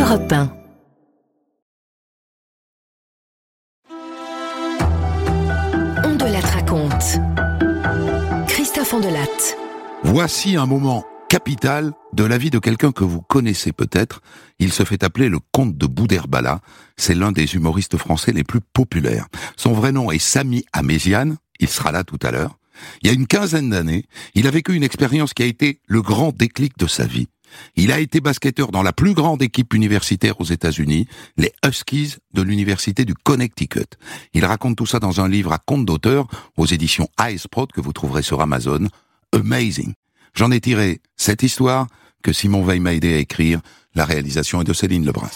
Europe 1. Ondelat raconte. Christophe Ondelat. Voici un moment capital de la vie de quelqu'un que vous connaissez peut-être. Il se fait appeler le comte de Boudherbala. C'est l'un des humoristes français les plus populaires. Son vrai nom est Samy Améziane. Il sera là tout à l'heure. Il y a une quinzaine d'années, il a vécu une expérience qui a été le grand déclic de sa vie. Il a été basketteur dans la plus grande équipe universitaire aux États-Unis, les Huskies de l'université du Connecticut. Il raconte tout ça dans un livre à compte d'auteur aux éditions iSprott que vous trouverez sur Amazon. Amazing. J'en ai tiré cette histoire que Simon Veil m'a aidé à écrire. La réalisation est de Céline Lebrun.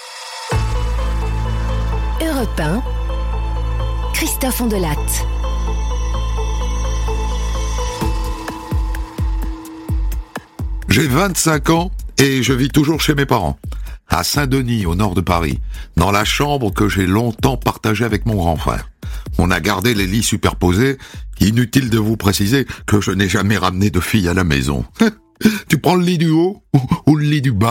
Europe 1. Christophe Ondelat. J'ai 25 ans et je vis toujours chez mes parents, à Saint-Denis, au nord de Paris, dans la chambre que j'ai longtemps partagée avec mon grand frère. On a gardé les lits superposés, inutile de vous préciser que je n'ai jamais ramené de fille à la maison. Tu prends le lit du haut ou le lit du bas ?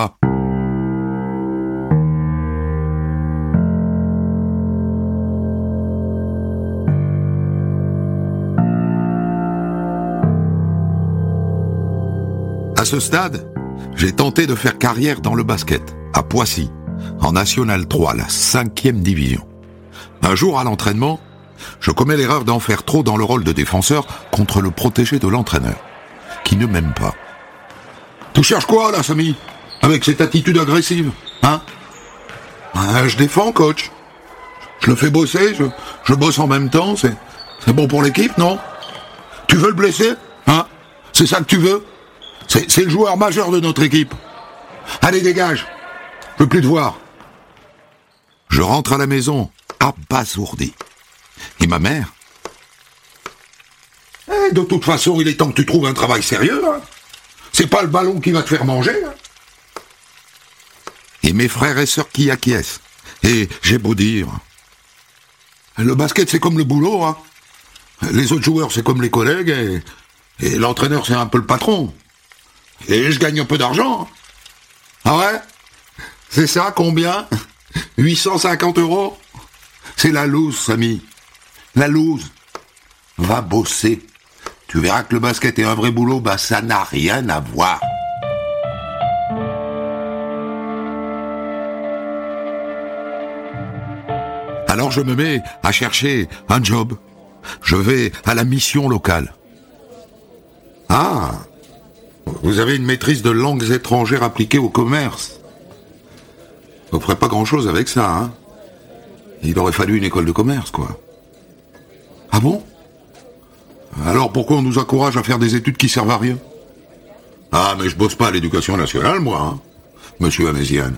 À ce stade, j'ai tenté de faire carrière dans le basket, à Poissy, en National 3, la 5e division. Un jour à l'entraînement, je commets l'erreur d'en faire trop dans le rôle de défenseur contre le protégé de l'entraîneur, qui ne m'aime pas. Tu cherches quoi là, Samy ? Avec cette attitude agressive, hein ? Je défends, coach. Je le fais bosser, je bosse en même temps, c'est bon pour l'équipe, non ? Tu veux le blesser ? Hein ? C'est ça que tu veux ? C'est le joueur majeur de notre équipe. Allez, dégage. Je veux plus te voir. Je rentre à la maison, abasourdi. Et ma mère ? De toute façon, il est temps que tu trouves un travail sérieux. Hein. C'est pas le ballon qui va te faire manger. Hein. Et mes frères et sœurs qui acquiescent. Et j'ai beau dire... Le basket, c'est comme le boulot. Hein. Les autres joueurs, c'est comme les collègues. Et l'entraîneur, c'est un peu le patron. Et je gagne un peu d'argent. Ah ouais ? C'est ça, combien ? 850 €. C'est la loose, Samy. La loose. Va bosser. Tu verras que le basket est un vrai boulot, ça n'a rien à voir. Alors je me mets à chercher un job. Je vais à la mission locale. Ah ! Vous avez une maîtrise de langues étrangères appliquées au commerce. Vous ferez pas grand-chose avec ça, hein ? Il aurait fallu une école de commerce, quoi. Ah bon ? Alors pourquoi on nous encourage à faire des études qui servent à rien ? Ah, mais je bosse pas à l'éducation nationale, moi, hein, monsieur Améziane.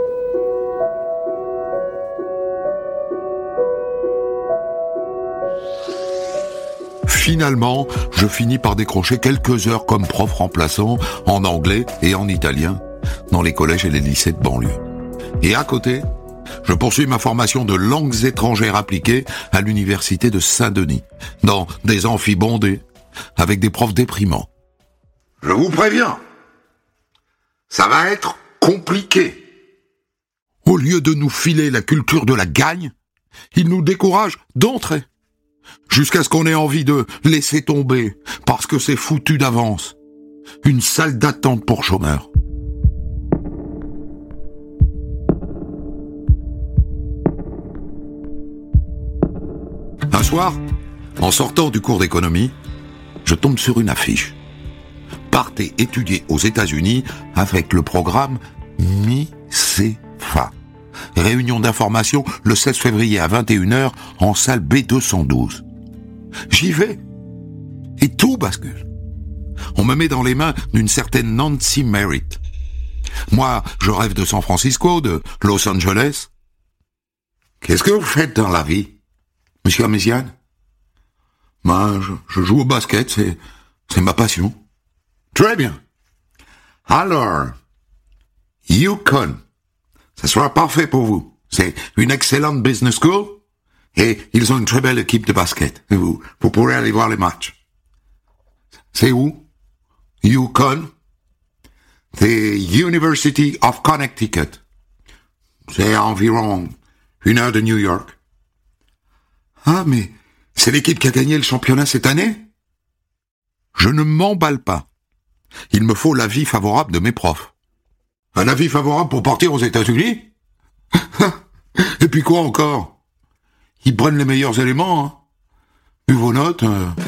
Finalement, je finis par décrocher quelques heures comme prof remplaçant en anglais et en italien dans les collèges et les lycées de banlieue. Et à côté, je poursuis ma formation de langues étrangères appliquées à l'université de Saint-Denis, dans des amphis bondés, avec des profs déprimants. Je vous préviens, ça va être compliqué. Au lieu de nous filer la culture de la gagne, ils nous découragent d'entrer. Jusqu'à ce qu'on ait envie de laisser tomber, parce que c'est foutu d'avance. Une salle d'attente pour chômeurs. Un soir, en sortant du cours d'économie, je tombe sur une affiche. Partez étudier aux États-Unis avec le programme MICEFA. Réunion d'information le 16 février à 21h en salle B212. J'y vais. Et tout bascule. On me met dans les mains d'une certaine Nancy Merritt. Moi, je rêve de San Francisco, de Los Angeles. Qu'est-ce que vous faites dans la vie, monsieur Améziane ? Je joue au basket, c'est ma passion. Très bien. Alors, UConn, ça sera parfait pour vous. C'est une excellente business school et ils ont une très belle équipe de basket. Et vous pourrez aller voir les matchs. C'est où? UConn, the University of Connecticut. C'est à environ 1 heure de New York. Ah, mais c'est l'équipe qui a gagné le championnat cette année? Je ne m'emballe pas. Il me faut l'avis favorable de mes profs. Un avis favorable pour partir aux États-Unis? Et puis quoi encore? Ils prennent les meilleurs éléments, hein. Vu vos notes...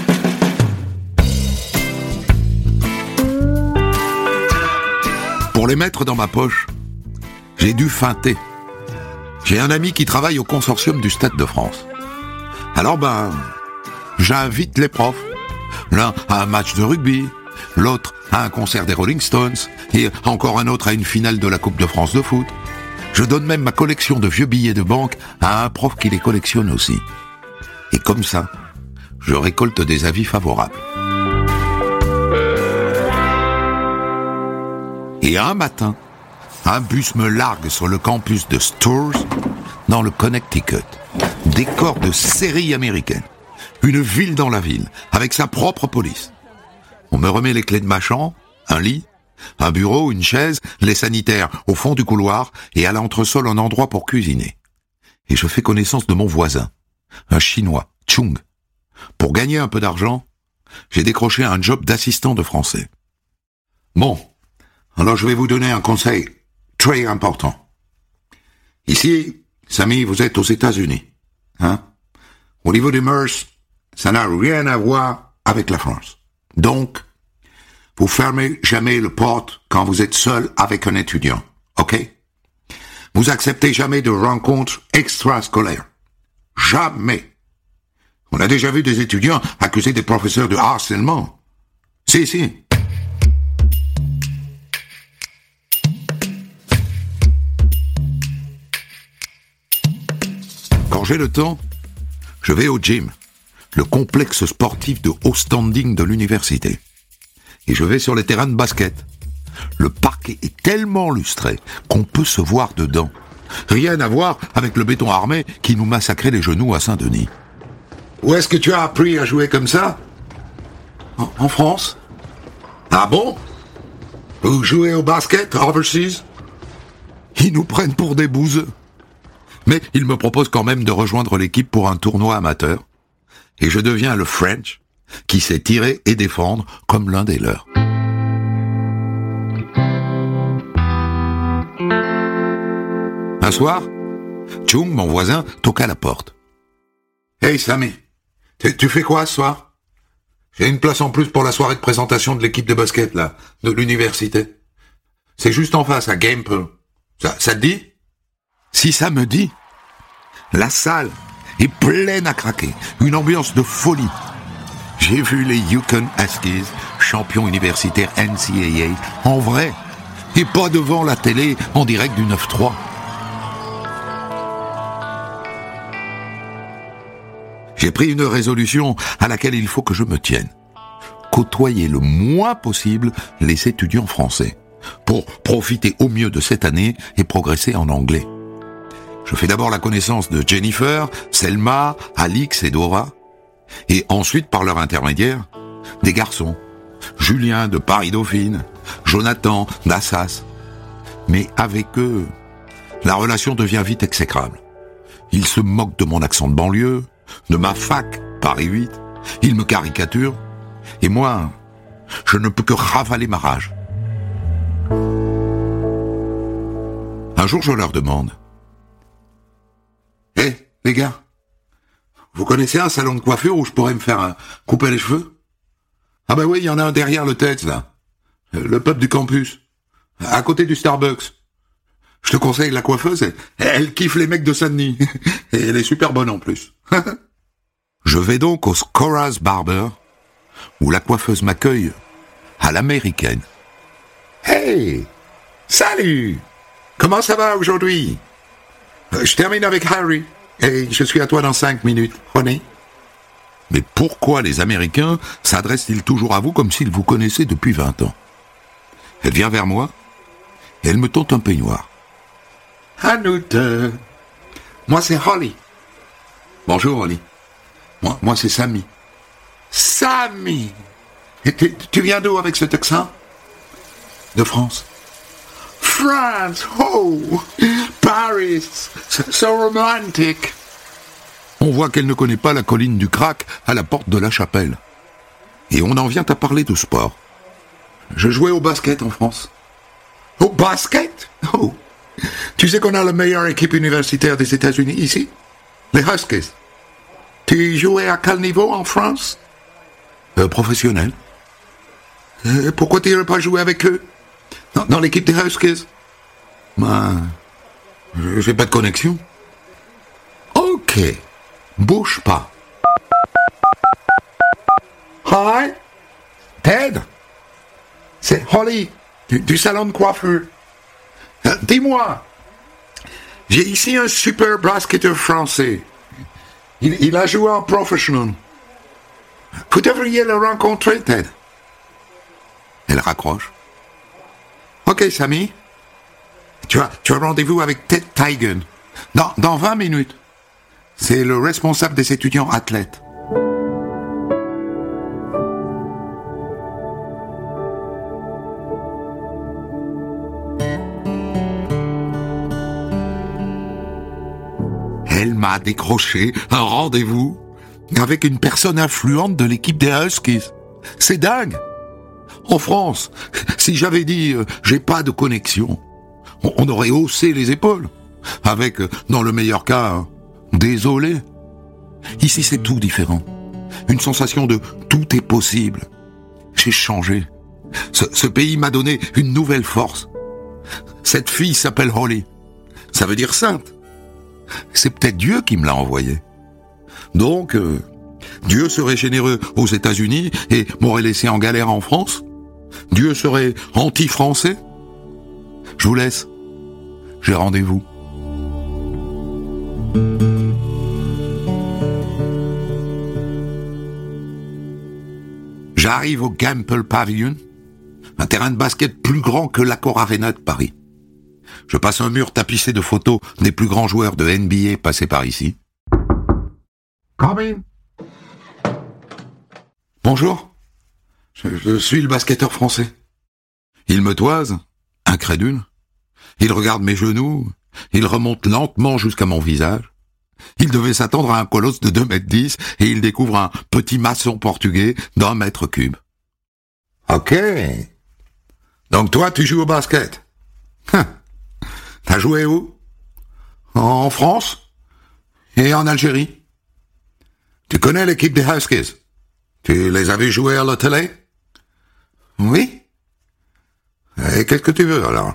Pour les mettre dans ma poche, j'ai dû feinter. J'ai un ami qui travaille au consortium du Stade de France. Alors j'invite les profs. L'un à un match de rugby, l'autre à un concert des Rolling Stones, et encore un autre à une finale de la Coupe de France de foot. Je donne même ma collection de vieux billets de banque à un prof qui les collectionne aussi. Et comme ça, je récolte des avis favorables. Et un matin, un bus me largue sur le campus de Storrs, dans le Connecticut. Décor de série américaine. Une ville dans la ville, avec sa propre police. On me remet les clés de ma chambre, un lit, un bureau, une chaise, les sanitaires au fond du couloir et à l'entresol un endroit pour cuisiner. Et je fais connaissance de mon voisin, un Chinois, Chung. Pour gagner un peu d'argent, j'ai décroché un job d'assistant de français. Bon, alors je vais vous donner un conseil très important. Ici, Samy, vous êtes aux États-Unis, hein? Au niveau des mœurs, ça n'a rien à voir avec la France. Donc, vous fermez jamais le porte quand vous êtes seul avec un étudiant, ok? Vous acceptez jamais de rencontres extrascolaires. Jamais. On a déjà vu des étudiants accuser des professeurs de harcèlement. Si. Quand j'ai le temps, je vais au gym, le complexe sportif de haut standing de l'université. Et je vais sur les terrains de basket. Le parquet est tellement lustré qu'on peut se voir dedans. Rien à voir avec le béton armé qui nous massacrait les genoux à Saint-Denis. Où est-ce que tu as appris à jouer comme ça? En France. Ah bon? Vous jouez au basket, overseas? Ils nous prennent pour des bouseux. Mais ils me proposent quand même de rejoindre l'équipe pour un tournoi amateur. Et je deviens le French, qui sait tirer et défendre comme l'un des leurs. Un soir, Chung, mon voisin, toqua à la porte. « Hey Sammy, tu fais quoi ce soir? J'ai une place en plus pour la soirée de présentation de l'équipe de basket, là, de l'université. C'est juste en face, à Gamepel. Ça te dit ?» Si ça me dit, la salle est pleine à craquer, une ambiance de folie. J'ai vu les Yukon Huskies, champions universitaires NCAA, en vrai, et pas devant la télé en direct du 9-3. J'ai pris une résolution à laquelle il faut que je me tienne. Côtoyer le moins possible les étudiants français, pour profiter au mieux de cette année et progresser en anglais. Je fais d'abord la connaissance de Jennifer, Selma, Alix et Dora, et ensuite, par leur intermédiaire, des garçons. Julien de Paris-Dauphine, Jonathan d'Assas. Mais avec eux, la relation devient vite exécrable. Ils se moquent de mon accent de banlieue, de ma fac, Paris 8. Ils me caricaturent, et moi, je ne peux que ravaler ma rage. Un jour, je leur demande: Hé, les gars, vous connaissez un salon de coiffure où je pourrais me faire couper les cheveux? Ah ben oui, il y en a un derrière le TEDx, là. Le pub du campus. À côté du Starbucks. Je te conseille la coiffeuse, elle kiffe les mecs de Saint-Denis. Et elle est super bonne en plus. Je vais donc au Scora's Barber, où la coiffeuse m'accueille à l'américaine. Hey! Salut! Comment ça va aujourd'hui? Je termine avec Harry, et je suis à toi dans 5 minutes. René? Mais pourquoi les Américains s'adressent-ils toujours à vous comme s'ils vous connaissaient depuis 20 ans? Elle vient vers moi, et elle me tend un peignoir. À nous deux. Moi, c'est Holly. Bonjour, Holly. Moi, c'est Sammy. Sammy! Et tu viens d'où avec ce accent? De France. France! Oh! Paris, so romantic. On voit qu'elle ne connaît pas la colline du Crac à la porte de la Chapelle. Et on en vient à parler de sport. Je jouais au basket en France. Au basket? Oh. Tu sais qu'on a la meilleure équipe universitaire des États-Unis ici? Les Huskies. Tu jouais à quel niveau en France? Professionnel. Pourquoi tu n'irais pas jouer avec eux? Dans l'équipe des Huskies? J'ai pas de connexion. Ok. Bouge pas. Hi. Ted. C'est Holly, du salon de coiffure. Dis-moi, j'ai ici un super basketteur français. Il a joué en professionnel. Vous devriez le rencontrer, Ted. Elle raccroche. Ok, Sammy. Tu as rendez-vous avec Ted Tigen. Dans 20 minutes. C'est le responsable des étudiants athlètes. Elle m'a décroché un rendez-vous avec une personne influente de l'équipe des Huskies. C'est dingue. En France, si j'avais dit j'ai pas de connexion, on aurait haussé les épaules. Avec, dans le meilleur cas, désolé. Ici, c'est tout différent. Une sensation de tout est possible. J'ai changé. Ce pays m'a donné une nouvelle force. Cette fille s'appelle Holly. Ça veut dire sainte. C'est peut-être Dieu qui me l'a envoyée. Donc, Dieu serait généreux aux États-Unis et m'aurait laissé en galère en France? Dieu serait anti-français? Je vous laisse. J'ai rendez-vous. J'arrive au Gamble Pavilion, un terrain de basket plus grand que l'Accor Arena de Paris. Je passe un mur tapissé de photos des plus grands joueurs de NBA passés par ici. Come in. Bonjour, je suis le basketteur français. Il me toise, incrédule. Il regarde mes genoux, il remonte lentement jusqu'à mon visage. Il devait s'attendre à un colosse de 2,10 m et il découvre un petit maçon portugais d'1 m3. Ok. Donc toi, tu joues au basket. T'as joué où? En France et en Algérie. Tu connais l'équipe des Huskies? Tu les avais joués à la télé? Oui. Et qu'est-ce que tu veux alors?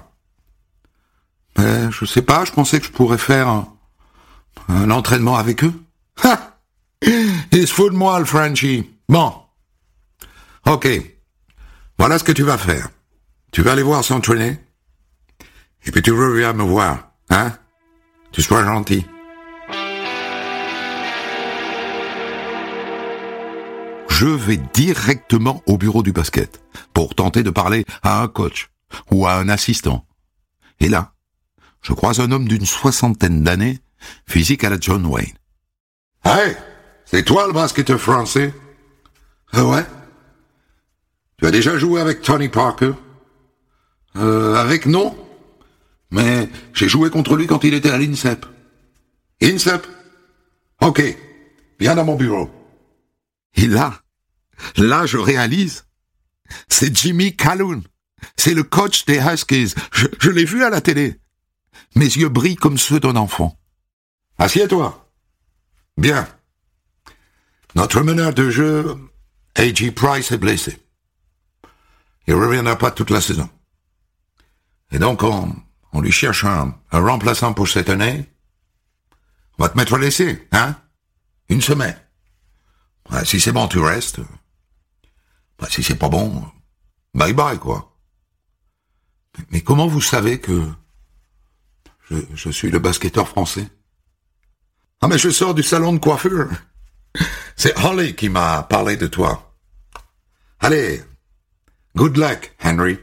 Je sais pas, je pensais que je pourrais faire un entraînement avec eux. Ha! Il se fout de moi, le Frenchie. Bon. Ok. Voilà ce que tu vas faire. Tu vas aller voir s'entraîner. Et puis tu reviens me voir, hein? Tu sois gentil. Je vais directement au bureau du basket pour tenter de parler à un coach ou à un assistant. Et là, je croise un homme d'une 60aine d'années, physique à la John Wayne. Hey, c'est toi le basketteur français? Ouais. Tu as déjà joué avec Tony Parker? Avec non. Mais j'ai joué contre lui quand il était à l'INSEP. INSEP? Ok, viens dans mon bureau. Et là, je réalise. C'est Jimmy Calhoun. C'est le coach des Huskies. Je l'ai vu à la télé. Mes yeux brillent comme ceux d'un enfant. Assieds-toi. Bien. Notre meneur de jeu, A.J. Price, est blessé. Il ne reviendra pas toute la saison. Et donc, on lui cherche un remplaçant pour cette année. On va te mettre à l'essai, hein? 1 semaine. Si c'est bon, tu restes. Si c'est pas bon, bye bye, quoi. Mais comment vous savez que je suis le basketteur français? Ah, mais je sors du salon de coiffure. C'est Holly qui m'a parlé de toi. Allez, good luck, Henry.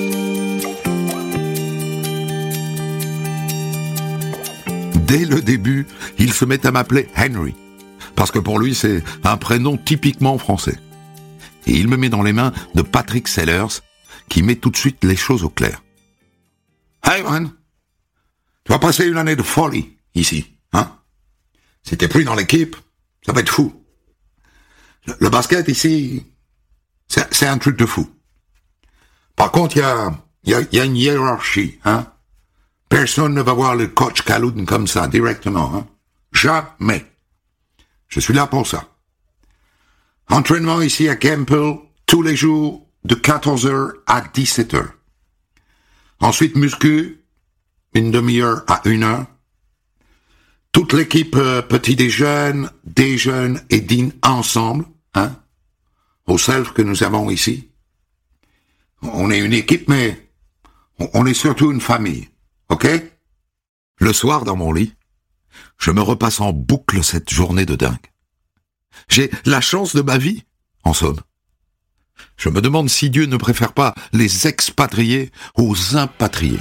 Dès le début, il se met à m'appeler Henry, parce que pour lui, c'est un prénom typiquement français. Et il me met dans les mains de Patrick Sellers, qui met tout de suite les choses au clair. Hey man, Tu vas passer une année de folie, ici, hein? Si t'es plus dans l'équipe, ça va être fou. Le basket, ici, c'est un truc de fou. Par contre, il y a une hiérarchie, hein? Personne ne va voir le coach Kaloun comme ça, directement, hein? Jamais. Je suis là pour ça. Entraînement ici à Campbell, tous les jours, de 14h à 17h. Ensuite, muscu, une demi-heure à 1h. Toute l'équipe petit déjeune et dîne ensemble, hein, au self que nous avons ici. On est une équipe, mais on est surtout une famille, ok? Le soir, dans mon lit, je me repasse en boucle cette journée de dingue. J'ai la chance de ma vie, en somme. Je me demande si Dieu ne préfère pas les expatriés aux impatriés.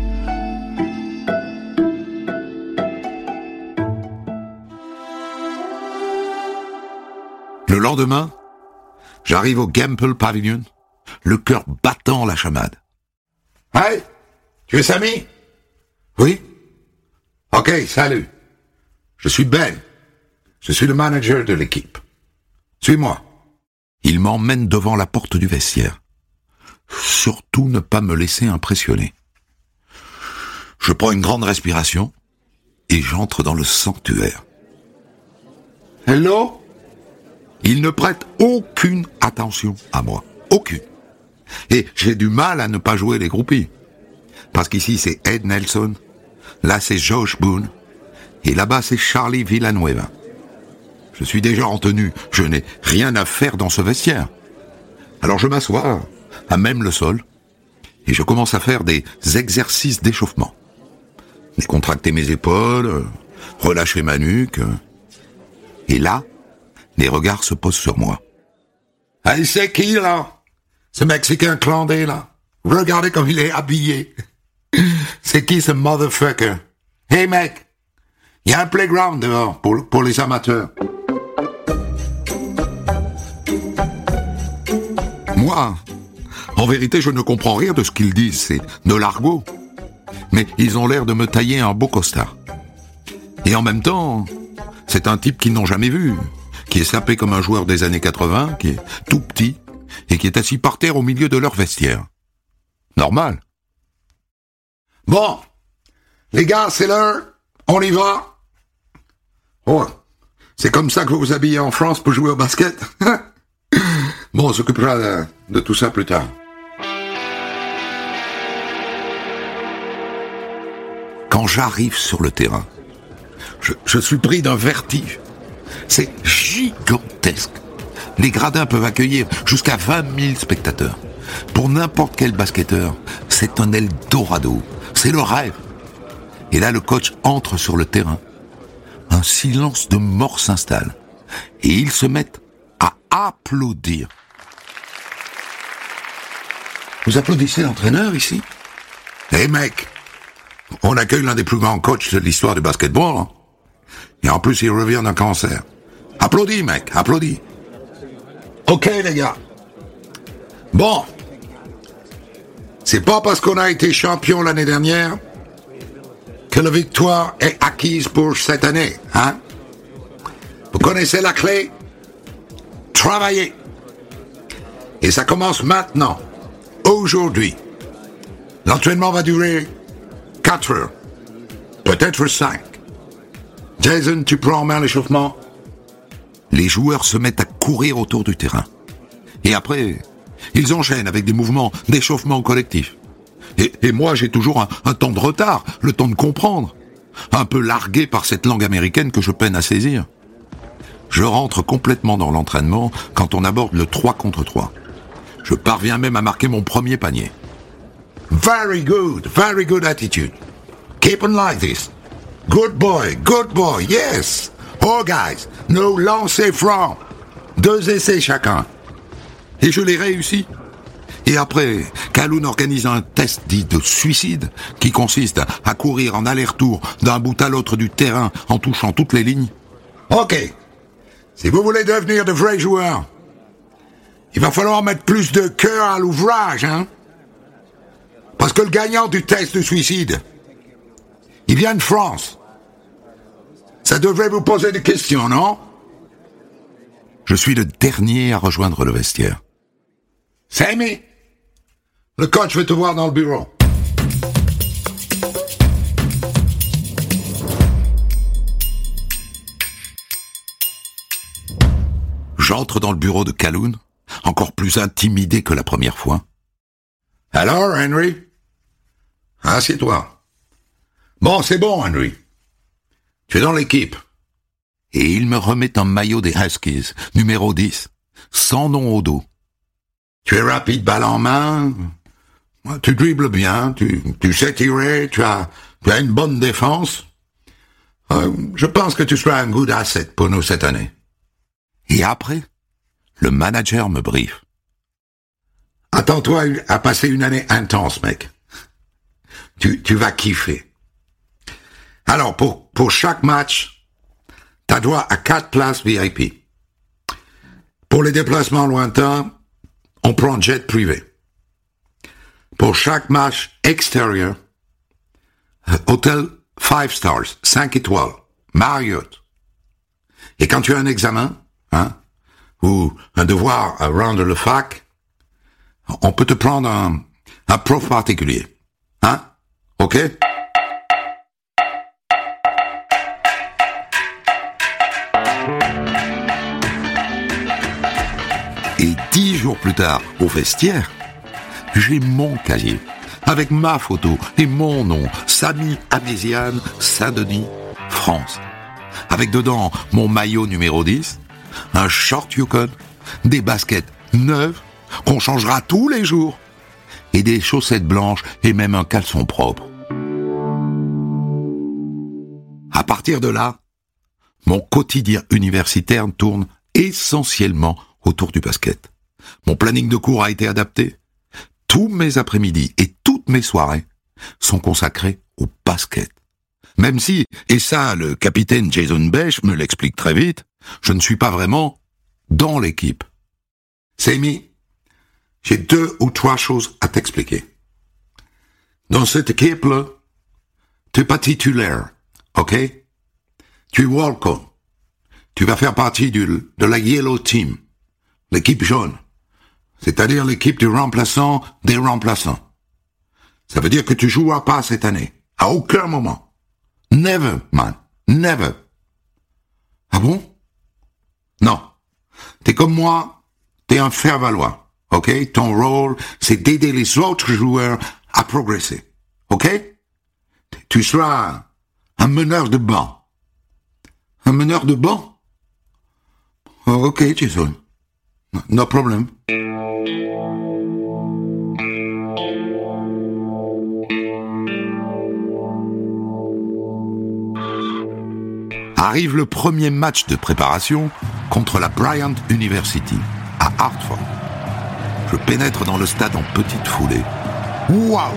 Le lendemain, j'arrive au Gamble Pavilion, le cœur battant la chamade. « Hey, tu es Samy? »« Oui. »« Ok, salut. Je suis Ben. Je suis le manager de l'équipe. Suis-moi. » Il m'emmène devant la porte du vestiaire. Surtout ne pas me laisser impressionner. Je prends une grande respiration et j'entre dans le sanctuaire. « Hello ?» Il ne prête aucune attention à moi. Aucune. Et j'ai du mal à ne pas jouer les groupies. Parce qu'ici, c'est Ed Nelson. Là, c'est Josh Boone. Et là-bas, c'est Charlie Villanueva. Je suis déjà en tenue. Je n'ai rien à faire dans ce vestiaire. Alors je m'assois, à même le sol, et je commence à faire des exercices d'échauffement. Décontracter mes épaules, relâcher ma nuque. Et là, les regards se posent sur moi. « Hey, c'est qui, là? Ce Mexicain clandé, là? Regardez comme il est habillé. C'est qui, ce motherfucker? Hey, mec, il y a un playground dehors pour les amateurs. » Moi, en vérité, je ne comprends rien de ce qu'ils disent. C'est de l'argot. Mais ils ont l'air de me tailler un beau costard. Et en même temps, c'est un type qu'ils n'ont jamais vu, qui est sapé comme un joueur des années 80, qui est tout petit, et qui est assis par terre au milieu de leur vestiaire. Normal. Bon, les gars, c'est l'heure, on y va. Oh, c'est comme ça que vous vous habillez en France pour jouer au basket? Bon, on s'occupera de tout ça plus tard. Quand j'arrive sur le terrain, je suis pris d'un vertige. C'est gigantesque. Les gradins peuvent accueillir jusqu'à 20 000 spectateurs. Pour n'importe quel basketteur, c'est un Eldorado. C'est le rêve. Et là, le coach entre sur le terrain. Un silence de mort s'installe. Et ils se mettent à applaudir. Vous applaudissez l'entraîneur ici? Eh mec, on accueille l'un des plus grands coachs de l'histoire du basketball. Hein? Et en plus, il revient d'un cancer. Applaudis, mec, applaudis. Ok, les gars. Bon. C'est pas parce qu'on a été champion l'année dernière que la victoire est acquise pour cette année, hein? Vous connaissez la clé? Travaillez. Et ça commence maintenant. Aujourd'hui. L'entraînement va durer 4 heures. Peut-être 5. Jason, tu prends en main l'échauffement? Les joueurs se mettent à courir autour du terrain. Et après, ils enchaînent avec des mouvements d'échauffement collectif. Et moi, j'ai toujours un temps de retard, le temps de comprendre. Un peu largué par cette langue américaine que je peine à saisir. Je rentre complètement dans l'entraînement quand on aborde le 3 contre 3. Je parviens même à marquer mon premier panier. Very good attitude. Keep on like this. Good boy, yes. Oh guys, no lancer franc. 2 essais chacun. Et je l'ai réussi. Et après, Kaloun organise un test dit de suicide qui consiste à courir en aller-retour d'un bout à l'autre du terrain en touchant toutes les lignes. Ok. Si vous voulez devenir de vrais joueurs, il va falloir mettre plus de cœur à l'ouvrage, hein. Parce que le gagnant du test de suicide, il viens de France. Ça devrait vous poser des questions, non? Je suis le dernier à rejoindre le vestiaire. Sammy, le coach veut te voir dans le bureau. J'entre dans le bureau de Calhoun, encore plus intimidé que la première fois. Alors, Henry? Assieds-toi. Bon, c'est bon, Henry. Tu es dans l'équipe. Et il me remet un maillot des Huskies, numéro 10, sans nom au dos. Tu es rapide, balle en main, tu dribbles bien, tu sais tirer, tu as une bonne défense. Je pense que tu seras un good asset pour nous cette année. Et après, le manager me briefe. Attends-toi à passer une année intense, mec. Tu vas kiffer. Alors, pour chaque match, t'as droit à 4 places VIP. Pour les déplacements lointains, on prend jet privé. Pour chaque match extérieur, hôtel 5 stars, 5 étoiles, Marriott. Et quand tu as un examen, ou un devoir à rendre le fac, on peut te prendre un prof particulier. OK? Et 10 jours plus tard, au vestiaire, j'ai mon casier, avec ma photo et mon nom, Samy Améziane, Saint-Denis, France. Avec dedans mon maillot numéro 10, un short Yukon, des baskets neuves, qu'on changera tous les jours, et des chaussettes blanches et même un caleçon propre. À partir de là, mon quotidien universitaire tourne essentiellement autour du basket. Mon planning de cours a été adapté. Tous mes après-midi et toutes mes soirées sont consacrés au basket. Même si, et ça le capitaine Jason Besh me l'explique très vite, je ne suis pas vraiment dans l'équipe. Sammy, j'ai 2 ou 3 choses à t'expliquer. Dans cette équipe-là, tu n'es pas titulaire, ok? Tu es walk-on. Tu vas faire partie de la Yellow Team, l'équipe jaune, c'est-à-dire l'équipe du remplaçant des remplaçants. Ça veut dire que tu joueras pas cette année, à aucun moment. Never, man, never. Ah bon? Non. T'es comme moi, t'es un faire-valoir, ok? Ton rôle, c'est d'aider les autres joueurs à progresser, ok? Tu seras un meneur de banc. Un meneur de banc? Oh, ok, Jason. No problem. Arrive le premier match de préparation contre la Bryant University, à Hartford. Je pénètre dans le stade en petite foulée. Waouh!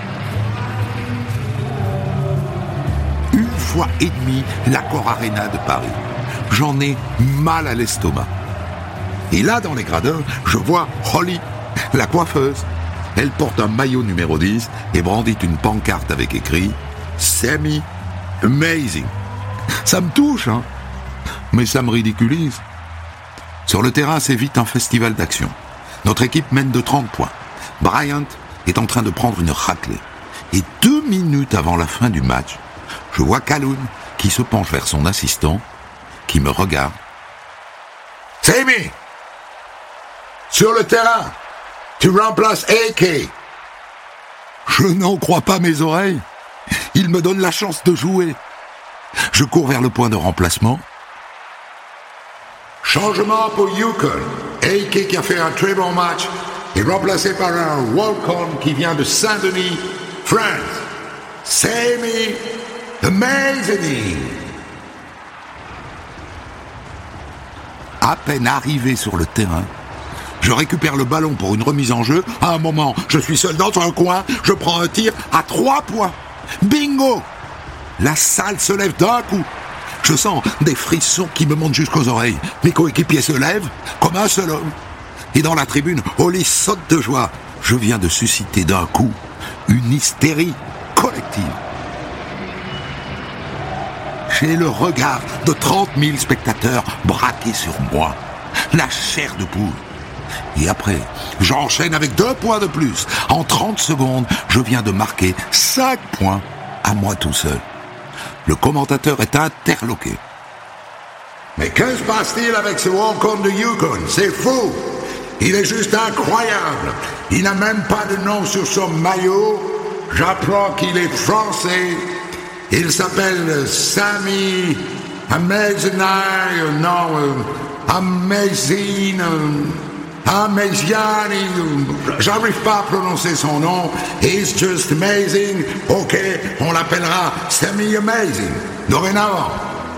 Une fois et demie l'Accor Arena de Paris. J'en ai mal à l'estomac. Et là, dans les gradins, je vois Holly, la coiffeuse. Elle porte un maillot numéro 10 et brandit une pancarte avec écrit « Sammy Amazing ». Ça me touche, mais ça me ridiculise. Sur le terrain, c'est vite un festival d'action. Notre équipe mène de 30 points. Bryant est en train de prendre une raclée. Et 2 minutes avant la fin du match, je vois Calhoun qui se penche vers son assistant, qui me regarde. « Sammy, sur le terrain, tu remplaces AK. » Je n'en crois pas mes oreilles. Il me donne la chance de jouer. Je cours vers le point de remplacement. Changement pour Yukon. AK qui a fait un très bon match est remplacé par un walk-on qui vient de Saint-Denis, France. Sammy Amazing. À peine arrivé sur le terrain, je récupère le ballon pour une remise en jeu. À un moment, je suis seul dans un coin, je prends un tir à 3 points. Bingo! La salle se lève d'un coup. Je sens des frissons qui me montent jusqu'aux oreilles. Mes coéquipiers se lèvent comme un seul homme. Et dans la tribune, Holly saute de joie. Je viens de susciter d'un coup une hystérie collective. J'ai le regard de 30 000 spectateurs braqués sur moi. La chair de poule. Et après, j'enchaîne avec 2 points de plus. En 30 secondes, je viens de marquer 5 points à moi tout seul. Le commentateur est interloqué. Mais que se passe-t-il avec ce walk-on de Yukon? C'est fou! Il est juste incroyable! Il n'a même pas de nom sur son maillot. J'apprends qu'il est français. Il s'appelle Sami Amaziani, Amaziani. J'arrive pas à prononcer son nom. He's just amazing. Ok, on l'appellera Sami Amazing. Dorénavant.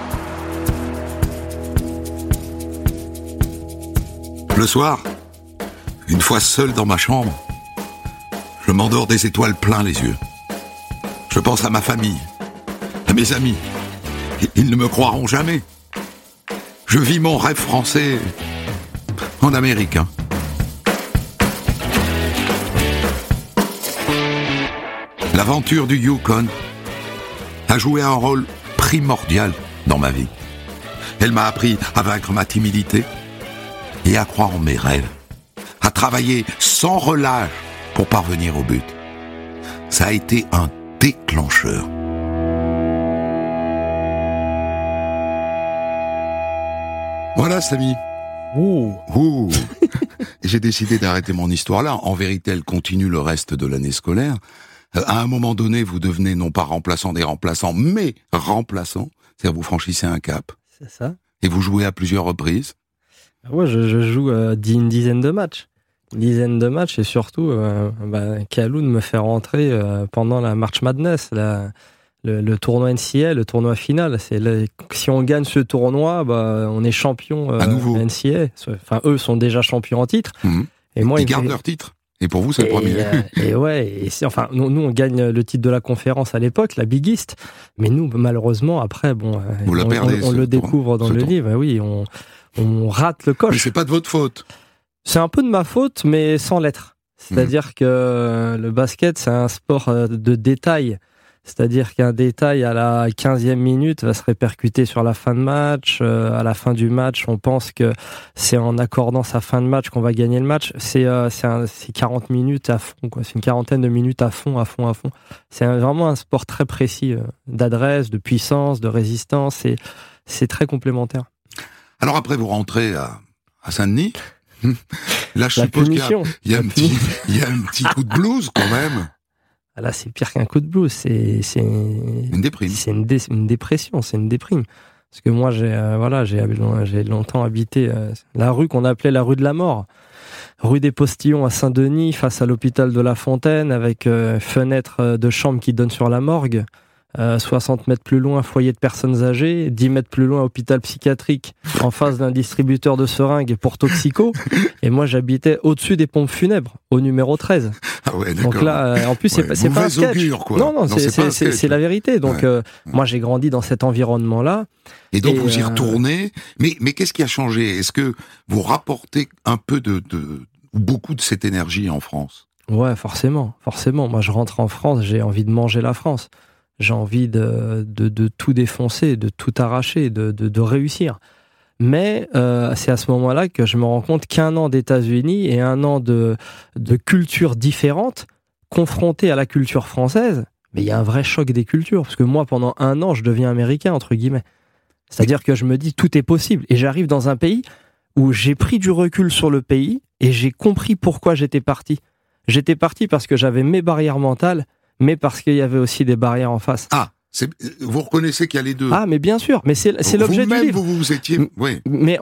Le soir, une fois seul dans ma chambre, je m'endors des étoiles plein les yeux. Je pense à ma famille, à mes amis. Ils ne me croiront jamais. Je vis mon rêve français en américain. L'aventure du Yukon a joué un rôle primordial dans ma vie. Elle m'a appris à vaincre ma timidité et à croire en mes rêves, à travailler sans relâche pour parvenir au but. Ça a été un déclencheur. Voilà, Samy. Ouh. J'ai décidé d'arrêter mon histoire là. En vérité, elle continue le reste de l'année scolaire. À un moment donné, vous devenez non pas remplaçant des remplaçants, mais remplaçant. C'est-à-dire vous franchissez un cap. C'est ça. Et vous jouez à plusieurs reprises. Ouais, je joue une dizaine de matchs. Et surtout, Kaloun me fait rentrer pendant la March Madness, le tournoi NCAA, le tournoi final. Si on gagne ce tournoi, on est champion NCAA. Enfin, eux sont déjà champions en titre. Mmh. Et moi, ils gardent leur titre. Et pour vous, c'est le premier. Nous, on gagne le titre de la conférence à l'époque, la Big East. Mais nous, malheureusement, après, vous on le découvre dans le livre. Oui, on rate le coche. Mais c'est pas de votre faute. C'est un peu de ma faute, mais sans l'être. C'est-à-dire que le basket, c'est un sport de détail. C'est-à-dire qu'un détail à la 15e minute va se répercuter sur la fin de match. À la fin du match, on pense que c'est en accordant sa fin de match qu'on va gagner le match. C'est 40 minutes à fond, quoi. C'est une quarantaine de minutes à fond. C'est vraiment un sport très précis d'adresse, de puissance, de résistance. C'est très complémentaire. Alors après, vous rentrez à Saint-Denis. Là, je suppose qu'il y a un petit coup de blues quand même. Là, c'est pire qu'un coup de blues. C'est une déprime. C'est une dépression, c'est une déprime. Parce que moi, j'ai longtemps habité la rue qu'on appelait la rue de la mort. Rue des Postillons à Saint-Denis, face à l'hôpital de La Fontaine, avec fenêtre de chambre qui donne sur la morgue. 60 mètres plus loin, foyer de personnes âgées, 10 mètres plus loin, hôpital psychiatrique, en face d'un distributeur de seringues pour toxico. Et moi, j'habitais au-dessus des pompes funèbres, au numéro 13. Ah ouais, d'accord. Donc là, en plus, c'est pas un sketch. Augure, quoi. Non, c'est la vérité. Donc, moi, j'ai grandi dans cet environnement-là. Et donc, vous y retournez. Mais qu'est-ce qui a changé? Est-ce que vous rapportez un peu ou beaucoup de cette énergie en France? Ouais, forcément. Moi, je rentre en France, j'ai envie de manger la France. J'ai envie de tout défoncer, de tout arracher, de réussir. Mais c'est à ce moment-là que je me rends compte qu'1 an d'États-Unis et 1 an de cultures différentes, confrontées à la culture française, mais il y a un vrai choc des cultures. Parce que moi, pendant 1 an, je deviens américain, entre guillemets. C'est-à-dire que je me dis, tout est possible. Et j'arrive dans un pays où j'ai pris du recul sur le pays et j'ai compris pourquoi j'étais parti. J'étais parti parce que j'avais mes barrières mentales, mais parce qu'il y avait aussi des barrières en face. Ah, vous reconnaissez qu'il y a les deux. Ah, mais bien sûr, mais c'est l'objet du livre. Vous étiez, oui. Mais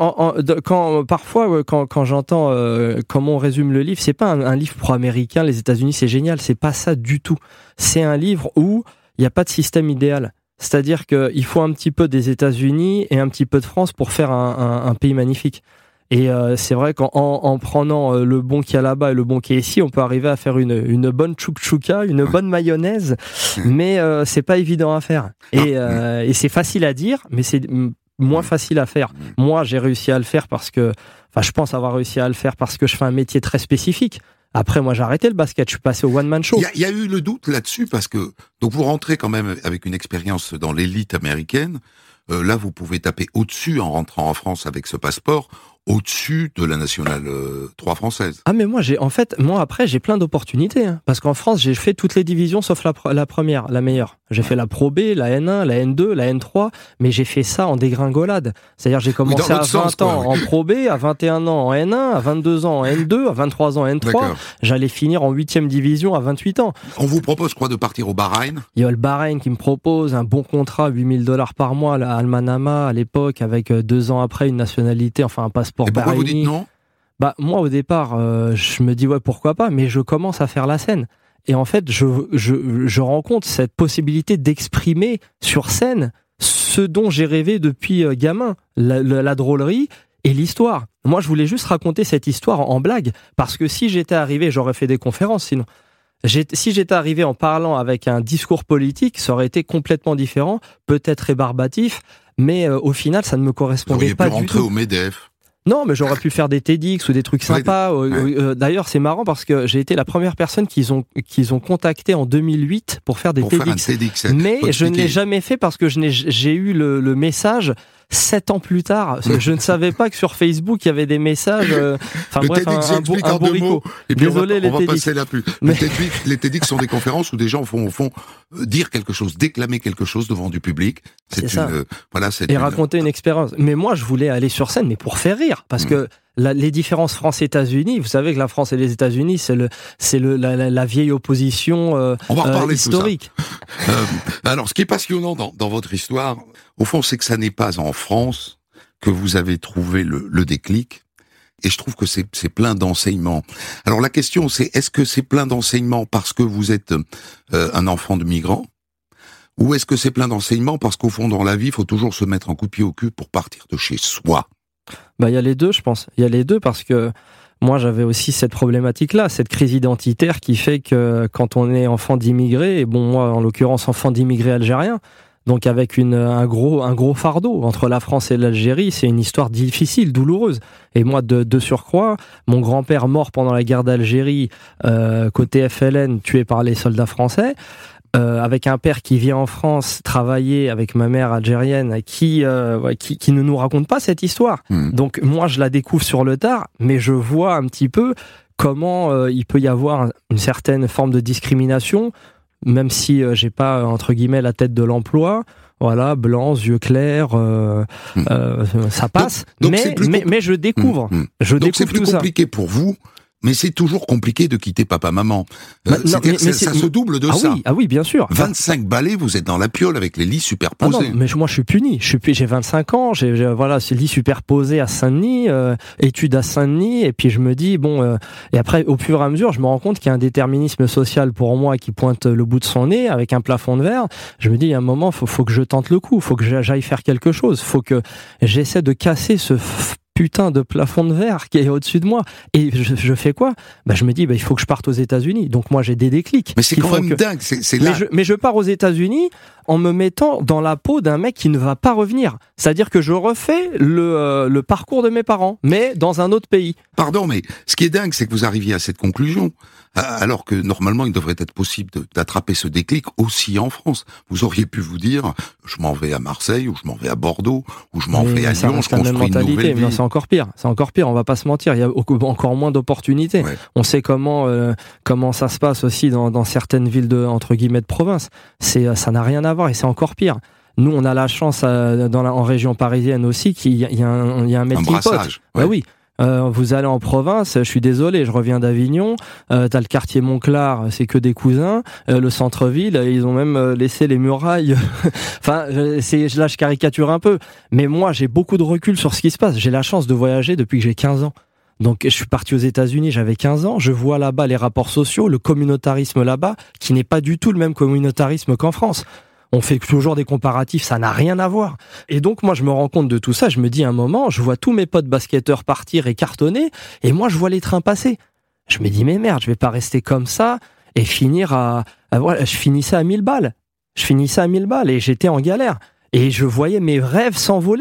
parfois, quand j'entends comment on résume le livre, c'est pas un livre pro-américain, les États-Unis, c'est génial, c'est pas ça du tout. C'est un livre où il n'y a pas de système idéal. C'est-à-dire qu'il faut un petit peu des États-Unis et un petit peu de France pour faire un pays magnifique. Et c'est vrai qu'en prenant le bon qu'il y a là-bas et le bon qui est ici, on peut arriver à faire une bonne chouchouka, une bonne mayonnaise, mais c'est pas évident à faire. Et c'est facile à dire, mais c'est moins facile à faire. Moi, j'ai réussi à le faire je pense avoir réussi à le faire parce que je fais un métier très spécifique. Après, moi, j'ai arrêté le basket. Je suis passé au one-man show. Il y a eu le doute là-dessus parce que donc vous rentrez quand même avec une expérience dans l'élite américaine. Là, vous pouvez taper au-dessus en rentrant en France avec ce passeport, au-dessus de la nationale 3 française. Ah mais moi après j'ai plein d'opportunités hein, parce qu'en France j'ai fait toutes les divisions sauf la première, la meilleure. J'ai fait la Pro B, la N1, la N2, la N3, mais j'ai fait ça en dégringolade. C'est-à-dire j'ai commencé à 20 ans en Pro B, à 21 ans en N1, à 22 ans en N2, à 23 ans en N3. D'accord. J'allais finir en 8e division à 28 ans. On vous propose quoi de partir au Bahreïn ? Il y a le Bahreïn qui me propose un bon contrat, $8,000 par mois à Al-Manama à l'époque, avec 2 ans après une nationalité, enfin un passeport Et pourquoi bahreïni. vous dites non ? Bah moi au départ, je me dis ouais pourquoi pas, mais je commence à faire la scène. Et en fait, je rencontre cette possibilité d'exprimer sur scène ce dont j'ai rêvé depuis gamin, la drôlerie et l'histoire. Moi, je voulais juste raconter cette histoire en blague, parce que si j'étais arrivé, j'aurais fait des conférences sinon. Si j'étais arrivé en parlant avec un discours politique, ça aurait été complètement différent, peut-être rébarbatif, mais au final, ça ne me correspondait pas du tout. Vous auriez pu rentrer au MEDEF. Non, mais j'aurais pu faire des TEDx ou des trucs sympas. D'ailleurs, c'est marrant parce que j'ai été la première personne qu'ils ont contacté en 2008 pour faire des TEDx. Mais je ne l'ai jamais fait parce que j'ai eu le message 7 ans plus tard. Je ne savais pas que sur Facebook, il y avait des messages... Enfin bref, un bourricot. Désolé, on va passer là plus. Les TEDx sont des conférences où des gens font dire quelque chose, déclamer quelque chose devant du public. C'est ça. Raconter une expérience. Mais moi, je voulais aller sur scène, mais pour faire rire. Parce que les différences France-États-Unis, vous savez que la France et les États-Unis, c'est la vieille opposition on va reparler historique. De tout ça. Alors, ce qui est passionnant dans votre histoire, au fond, c'est que ça n'est pas en France que vous avez trouvé le déclic. Et je trouve que c'est plein d'enseignements. Alors la question, c'est est-ce que c'est plein d'enseignements parce que vous êtes un enfant de migrant, ou est-ce que c'est plein d'enseignements parce qu'au fond, dans la vie, il faut toujours se mettre un coup de pied au cul pour partir de chez soi ? Bah, il y a les deux, je pense. Il y a les deux parce que moi, j'avais aussi cette problématique-là, cette crise identitaire qui fait que quand on est enfant d'immigrés, et bon, moi, en l'occurrence, enfant d'immigrés algériens, donc avec un gros fardeau entre la France et l'Algérie, c'est une histoire difficile, douloureuse. Et moi, de surcroît, mon grand-père mort pendant la guerre d'Algérie, côté FLN, tué par les soldats français, avec un père qui vient en France travailler avec ma mère algérienne, qui ne nous raconte pas cette histoire. Donc moi, je la découvre sur le tard, mais je vois un petit peu comment il peut y avoir une certaine forme de discrimination, même si j'ai pas entre guillemets la tête de l'emploi, voilà, blanc, yeux clairs, ça passe. Donc mais je découvre, donc c'est plus compliqué pour vous. Mais c'est toujours compliqué de quitter papa-maman. Ça se double de ça. Ah oui, bien sûr. 25 balais, vous êtes dans la piole avec les lits superposés. Ah non, mais moi je suis puni. J'ai 25 ans, voilà, c'est lit superposé à Saint-Denis, études à Saint-Denis, et puis je me dis et après au fur et à mesure, je me rends compte qu'il y a un déterminisme social pour moi qui pointe le bout de son nez avec un plafond de verre. Je me dis, il y a un moment, faut que je tente le coup, faut que j'aille faire quelque chose, faut que j'essaie de casser ce putain de plafond de verre qui est au-dessus de moi. Et je fais quoi ? Je me dis, il faut que je parte aux États-Unis. Donc moi, j'ai des déclics. Mais c'est quand même dingue. C'est là. Mais je pars aux États-Unis en me mettant dans la peau d'un mec qui ne va pas revenir. C'est-à-dire que je refais le parcours de mes parents, mais dans un autre pays. Pardon, mais ce qui est dingue, c'est que vous arriviez à cette conclusion, alors que normalement, il devrait être possible d'attraper ce déclic aussi en France. Vous auriez pu vous dire, je m'en vais à Marseille, ou je m'en vais à Bordeaux, ou je m'en vais à Lyon, je construis une nouvelle vie. Non, c'est encore pire. C'est encore pire. On va pas se mentir. Il y a encore moins d'opportunités. Ouais. On sait comment ça se passe aussi dans certaines villes entre guillemets de province. Ça n'a rien à voir et c'est encore pire. Nous, on a la chance en région parisienne aussi qu'il y a un melting pot. Ouais. Oui. Vous allez en province, je suis désolé, je reviens d'Avignon, t'as le quartier Montclar, c'est que des cousins, le centre-ville, ils ont même laissé les murailles. Enfin, là je caricature un peu, mais moi j'ai beaucoup de recul sur ce qui se passe. J'ai la chance de voyager depuis que j'ai 15 ans. Donc je suis parti aux États-Unis, j'avais 15 ans, je vois là-bas les rapports sociaux, le communautarisme là-bas, qui n'est pas du tout le même communautarisme qu'en France. On fait toujours des comparatifs, ça n'a rien à voir. Et donc, moi, je me rends compte de tout ça. Je me dis, à un moment, je vois tous mes potes basketteurs partir et cartonner, et moi, je vois les trains passer. Je me dis, mais merde, je vais pas rester comme ça et finir voilà, je finissais à 1000 balles. Et j'étais en galère. Et je voyais mes rêves s'envoler.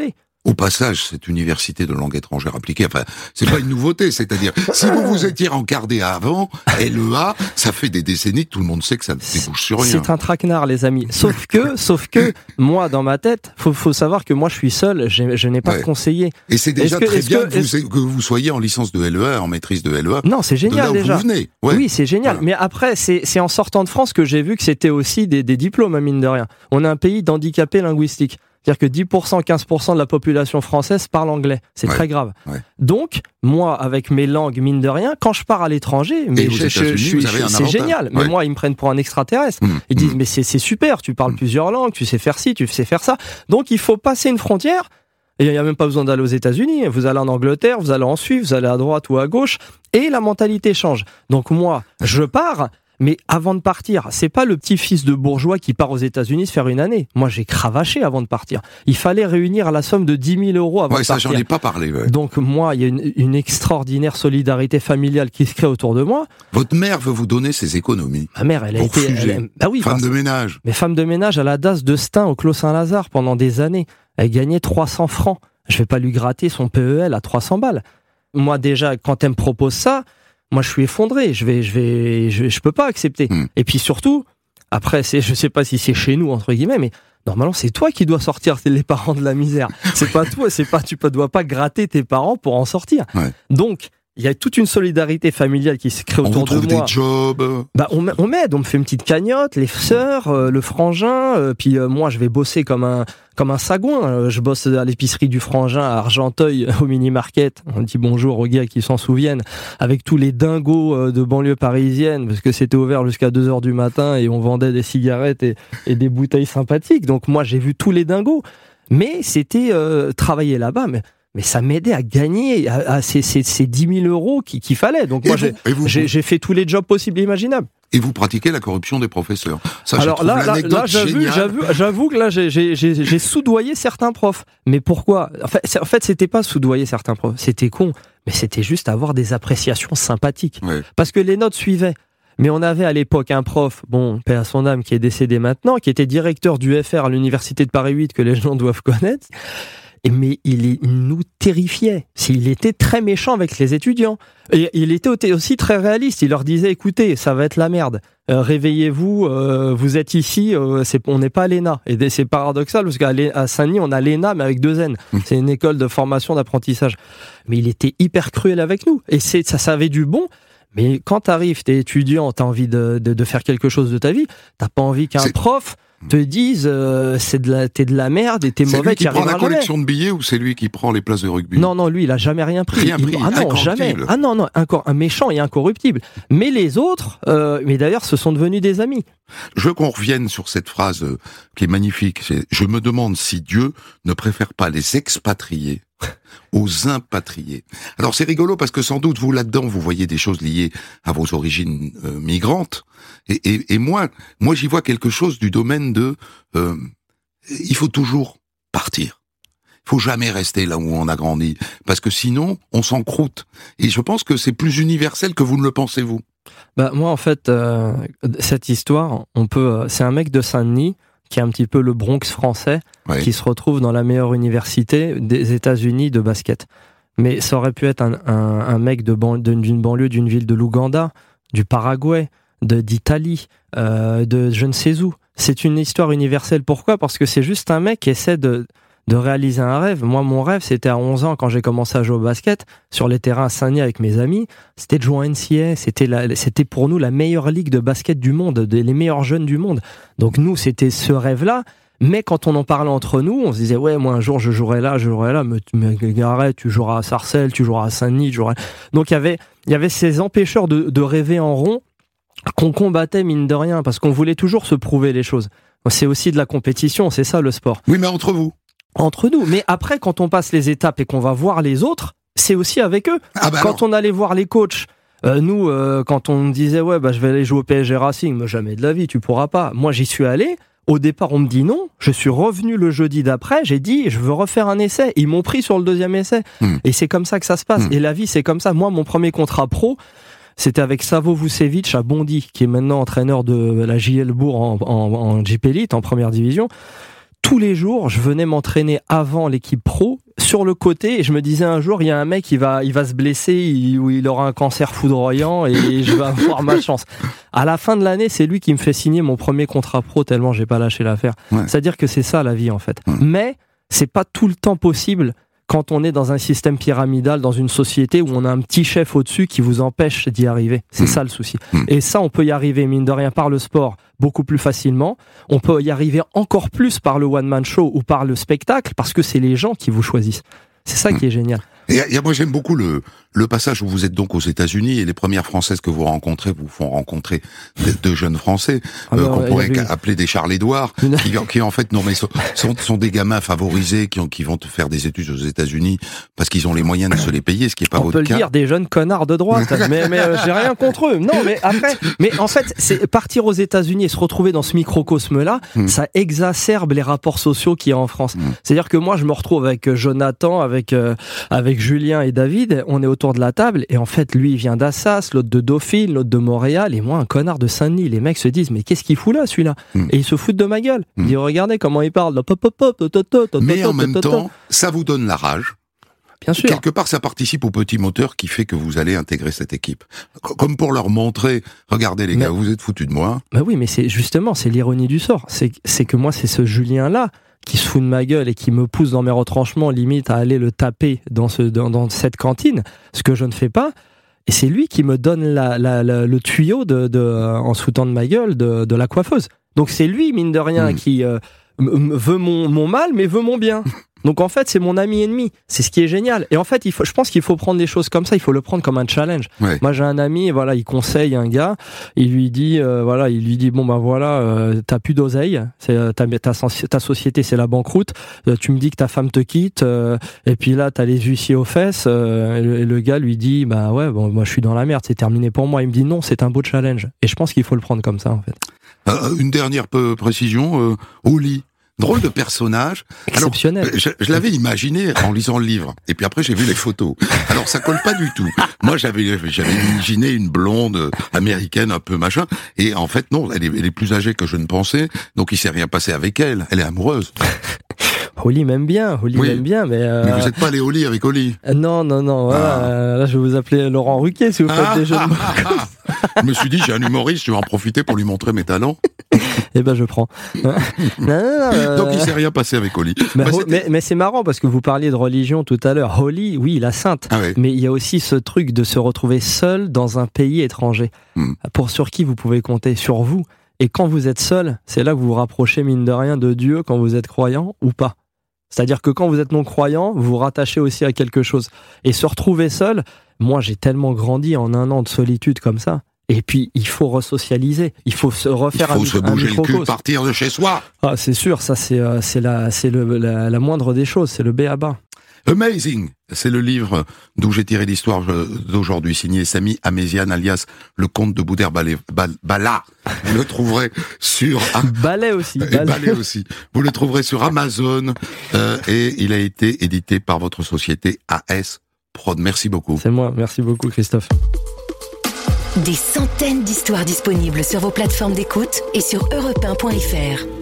Au passage, cette université de langue étrangère appliquée, enfin, c'est pas une nouveauté, c'est-à-dire, si vous étiez rencardé avant, LEA, ça fait des décennies que tout le monde sait que ça ne débouche sur rien. C'est un traquenard, les amis. Sauf que, moi, dans ma tête, faut savoir que moi, je suis seul, je n'ai pas de conseiller. Et c'est déjà très bien que vous soyez en licence de LEA, en maîtrise de LEA. Non, c'est génial, déjà. Vous venez. Ouais. Oui, c'est génial. Voilà. Mais après, c'est en sortant de France que j'ai vu que c'était aussi des diplômes, mine de rien. On est un pays d'handicapés linguistiques. C'est-à-dire que 10%, 15% de la population française parle anglais. C'est très grave. Ouais. Donc, moi, avec mes langues, mine de rien, quand je pars à l'étranger, mais c'est génial. Ouais. Mais moi, ils me prennent pour un extraterrestre. Ils disent, mais c'est super, tu parles plusieurs langues, tu sais faire ci, tu sais faire ça. Donc, il faut passer une frontière. Et il n'y a même pas besoin d'aller aux États-Unis. Vous allez en Angleterre, vous allez en Suisse, vous allez à droite ou à gauche. Et la mentalité change. Donc, moi, je pars. Mais avant de partir, c'est pas le petit-fils de bourgeois qui part aux États-Unis se faire une année. Moi, j'ai cravaché avant de partir. Il fallait réunir la somme de 10 000 € avant de partir. Ça, j'en ai pas parlé. Ouais. Donc, moi, il y a une extraordinaire solidarité familiale qui se crée autour de moi. Votre mère veut vous donner ses économies. Ma mère, elle a été... femme de ménage. Mais femme de ménage à la DAS de Stein au Clos Saint-Lazare pendant des années. Elle gagnait 300 francs. Je vais pas lui gratter son PEL à 300 balles. Moi, déjà, quand elle me propose ça, moi, je suis effondré. Je peux pas accepter. Et puis surtout, après, je sais pas si c'est chez nous, entre guillemets, mais normalement, c'est toi qui dois sortir les parents de la misère. C'est pas toi, tu dois pas gratter tes parents pour en sortir. Ouais. Donc, il y a toute une solidarité familiale qui se crée autour de moi. On trouve des jobs. On m'aide, on me fait une petite cagnotte, les sœurs, le frangin, puis moi je vais bosser comme un sagouin. Je bosse à l'épicerie du frangin à Argenteuil, au mini-market. On dit bonjour aux gars qui s'en souviennent, avec tous les dingos de banlieue parisienne, parce que c'était ouvert jusqu'à 2h du matin et on vendait des cigarettes et des bouteilles sympathiques. Donc moi j'ai vu tous les dingos. Mais c'était travailler là-bas, mais ça m'aidait à gagner ces 10 000 € qu'il fallait. Donc moi, j'ai fait tous les jobs possibles et imaginables. Et vous pratiquez la corruption des professeurs. Ça, alors là, j'avoue que là, j'ai soudoyé certains profs. Mais pourquoi ? En fait, c'était pas soudoyer certains profs. C'était con. Mais c'était juste avoir des appréciations sympathiques. Ouais. Parce que les notes suivaient. Mais on avait à l'époque un prof, paix à son âme, qui est décédé maintenant, qui était directeur du FR à l'université de Paris 8, que les gens doivent connaître. Mais il nous terrifiait. Il était très méchant avec les étudiants. Et il était aussi très réaliste. Il leur disait, écoutez, ça va être la merde. Réveillez-vous, vous êtes ici, on n'est pas à l'ENA. Et c'est paradoxal, parce qu'à Saint-Denis, on a l'ENA, mais avec 2 N. C'est une école de formation d'apprentissage. Mais il était hyper cruel avec nous. Et ça avait du bon. Mais quand t'arrives, t'es étudiant, t'as envie de faire quelque chose de ta vie, t'as pas envie qu'un prof te dise t'es de la merde et t'es mauvais. C'est lui qui prend la collection de billets ou c'est lui qui prend les places de rugby ? Non, lui il a jamais rien pris. Ah non, jamais. Ah non, encore un méchant et incorruptible. Mais les autres, mais d'ailleurs, ce sont devenus des amis. Je veux qu'on revienne sur cette phrase qui est magnifique. Je me demande si Dieu ne préfère pas les expatriés aux impatriés. Alors c'est rigolo parce que sans doute vous là-dedans vous voyez des choses liées à vos origines migrantes et moi j'y vois quelque chose du domaine de il faut toujours partir. Il faut jamais rester là où on a grandi parce que sinon on s'encroute. Et je pense que c'est plus universel que vous ne le pensez vous. Moi en fait cette histoire c'est un mec de Saint-Denis qui est un petit peu le Bronx français, qui se retrouve dans la meilleure université des États-Unis de basket. Mais ça aurait pu être un mec d'une banlieue, d'une ville de l'Ouganda, du Paraguay, d'Italie, de je ne sais où. C'est une histoire universelle. Pourquoi ? Parce que c'est juste un mec qui essaie de réaliser un rêve. Moi, mon rêve, c'était à 11 ans, quand j'ai commencé à jouer au basket, sur les terrains à Saint-Denis avec mes amis, c'était de jouer en NCAA. C'était pour nous la meilleure ligue de basket du monde, les meilleurs jeunes du monde. Donc nous, c'était ce rêve-là. Mais quand on en parlait entre nous, on se disait, ouais, moi, un jour, je jouerai là, mais arrête, tu joueras à Sarcelles, tu joueras à Saint-Denis, Donc il y avait ces empêcheurs de rêver en rond qu'on combattait, mine de rien, parce qu'on voulait toujours se prouver les choses. C'est aussi de la compétition, c'est ça, le sport. Oui, mais entre vous. Entre nous. Mais après, quand on passe les étapes et qu'on va voir les autres, c'est aussi avec eux. Quand on allait voir les coachs, nous, quand on me disait, je vais aller jouer au PSG Racing, mais jamais de la vie, tu pourras pas. Moi, j'y suis allé. Au départ, on me dit non. Je suis revenu le jeudi d'après. J'ai dit, je veux refaire un essai. Ils m'ont pris sur le 2e essai. Et c'est comme ça que ça se passe. Et la vie, c'est comme ça. Moi, mon premier contrat pro, c'était avec Savo Vucevic à Bondy, qui est maintenant entraîneur de la JL Bourg en JP Elite, en première division. Tous les jours, je venais m'entraîner avant l'équipe pro sur le côté, et je me disais un jour, il y a un mec, il va se blesser, il aura un cancer foudroyant et je vais avoir ma chance. À la fin de l'année, c'est lui qui me fait signer mon premier contrat pro tellement j'ai pas lâché l'affaire. Ouais. C'est-à-dire que c'est ça la vie en fait. Mais c'est pas tout le temps possible quand on est dans un système pyramidal, dans une société où on a un petit chef au-dessus qui vous empêche d'y arriver. C'est ça le souci. Et ça, on peut y arriver, mine de rien, par le sport, beaucoup plus facilement. On peut y arriver encore plus par le one-man show ou par le spectacle, parce que c'est les gens qui vous choisissent. C'est ça qui est génial. Et moi, j'aime beaucoup le passage où vous êtes donc aux États-Unis et les premières Françaises que vous rencontrez vous font rencontrer de jeunes Français qu'on pourrait appeler des Charles-Édouard, qui en fait sont des gamins favorisés qui vont faire des études aux États-Unis parce qu'ils ont les moyens de se les payer, ce qui est pas votre cas. On peut le dire, des jeunes connards de droite, mais j'ai rien contre eux. Non, mais après, en fait, c'est partir aux États-Unis et se retrouver dans ce microcosme-là, ça exacerbe les rapports sociaux qu'il y a en France. C'est-à-dire que moi, je me retrouve avec Jonathan, avec Julien et David, on est autour de la table, et en fait, lui, il vient d'Assas, l'autre de Dauphine, l'autre de Montréal, et moi, un connard de Saint-Denis. Les mecs se disent, mais qu'est-ce qu'il fout là, celui-là? Et ils se foutent de ma gueule. Ils disent, regardez comment il parle. Mais en même temps, ça vous donne la rage. Bien sûr. Quelque part, ça participe au petit moteur qui fait que vous allez intégrer cette équipe. Comme pour leur montrer, regardez les gars, vous êtes foutus de moi. Bah oui, mais c'est l'ironie du sort. C'est que moi, c'est ce Julien-là qui se fout de ma gueule et qui me pousse dans mes retranchements, limite à aller le taper dans cette cantine, ce que je ne fais pas. Et c'est lui qui me donne le tuyau en se foutant de ma gueule de la coiffeuse. Donc c'est lui, mine de rien, qui veut mon mal, mais veut mon bien. Donc en fait, c'est mon ami ennemi. C'est ce qui est génial. Et en fait, je pense qu'il faut prendre les choses comme ça. Il faut le prendre comme un challenge. Ouais. Moi, j'ai un ami, voilà, il conseille un gars. Il lui dit, bon ben voilà, t'as plus d'oseille. Ta société, c'est la banqueroute. Tu me dis que ta femme te quitte. Et puis là, t'as les huissiers aux fesses. Et le gars lui dit, bah ouais, bon, moi je suis dans la merde. C'est terminé pour moi. Il me dit non, c'est un beau challenge. Et je pense qu'il faut le prendre comme ça, en fait. Une dernière précision, au lit. Drôle de personnage. Exceptionnel. Alors, je l'avais imaginé en lisant le livre. Et puis après, j'ai vu les photos. Alors, ça colle pas du tout. Moi, j'avais imaginé une blonde américaine un peu machin. Et en fait, non, elle est plus âgée que je ne pensais. Donc, il s'est rien passé avec elle. Elle est amoureuse. Holly m'aime bien, mais vous n'êtes pas allé au lit avec Holly. Non, voilà, là je vais vous appeler Laurent Ruquier si vous faites des jeux de mots. Je me suis dit, j'ai un humoriste, je vais en profiter pour lui montrer mes talents. Eh ben je prends. Donc il s'est rien passé avec Holly. Mais c'est marrant parce que vous parliez de religion tout à l'heure. Holly, oui, la sainte. Ah oui. Mais il y a aussi ce truc de se retrouver seul dans un pays étranger. Sur qui vous pouvez compter? Sur vous. Et quand vous êtes seul, c'est là que vous vous rapprochez mine de rien de Dieu quand vous êtes croyant ou pas. C'est-à-dire que quand vous êtes non-croyant, vous vous rattachez aussi à quelque chose. Et se retrouver seul, moi j'ai tellement grandi en 1 an de solitude comme ça. Et puis il faut resocialiser, il faut se refaire un microcosme. Il faut se bouger le cul, partir de chez soi. Ah c'est sûr, ça c'est la moindre des choses, c'est le b.a.-ba. Amazing, c'est le livre d'où j'ai tiré l'histoire d'aujourd'hui, signé Samy Améziane, alias le comte de Boudère-Bala. Vous le trouverez sur... Ballet aussi. Ballet aussi. Vous le trouverez sur Amazon et il a été édité par votre société AS Prod. Merci beaucoup. C'est moi, merci beaucoup Christophe. Des centaines d'histoires disponibles sur vos plateformes d'écoute et sur europe1.fr.